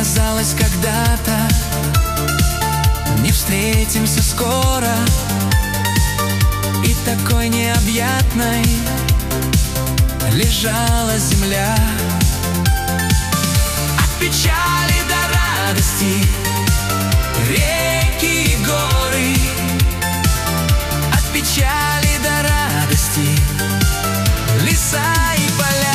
казалось когда-то не встретимся скоро, и такой необъятной лежала земля. От печали до радости реки и горы, от печали до радости леса и поля.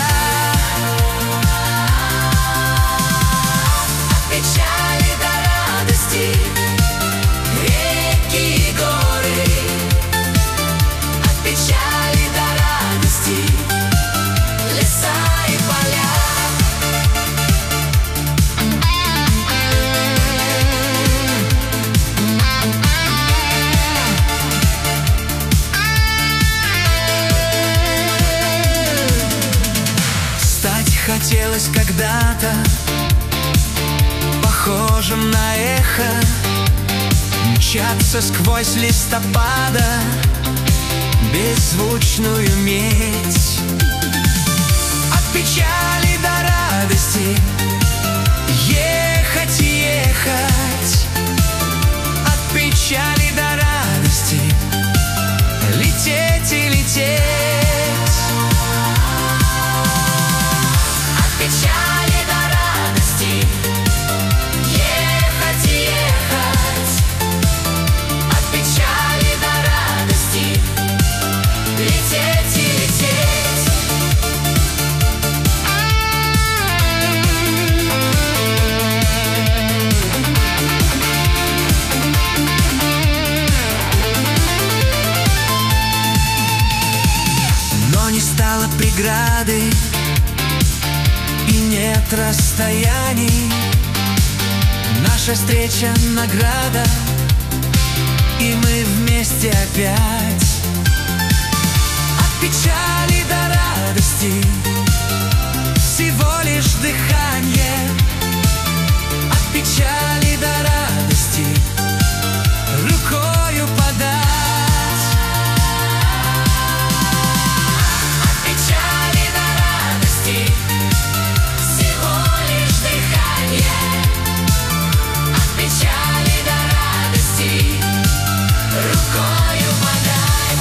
От печали до радости реки и горы, от печали до радости леса и поля. Хотелось когда-то похожим на эхо мчаться сквозь листопада беззвучную медь. От печали до радости ехать и ехать, от печали до радости лететь и лететь. От печали до радости ехать и ехать, от печали до радости лететь и лететь. Но не стало преграды и нет расстояний. Наша встреча — награда, и мы вместе опять. От печали до радости всего лишь дыхание, от печали до радости рукою подать. От печали до радости всего лишь дыхание, от печали до радости рукою подать.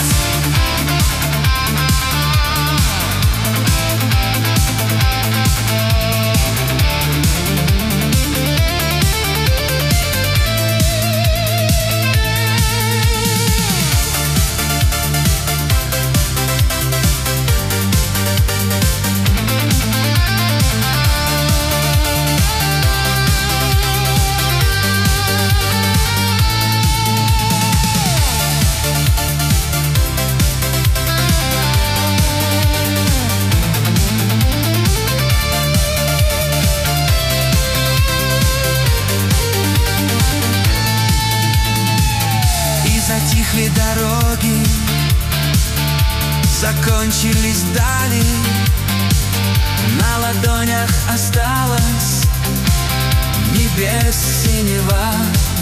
Затихли дороги, закончились дали, на ладонях осталась небес синева.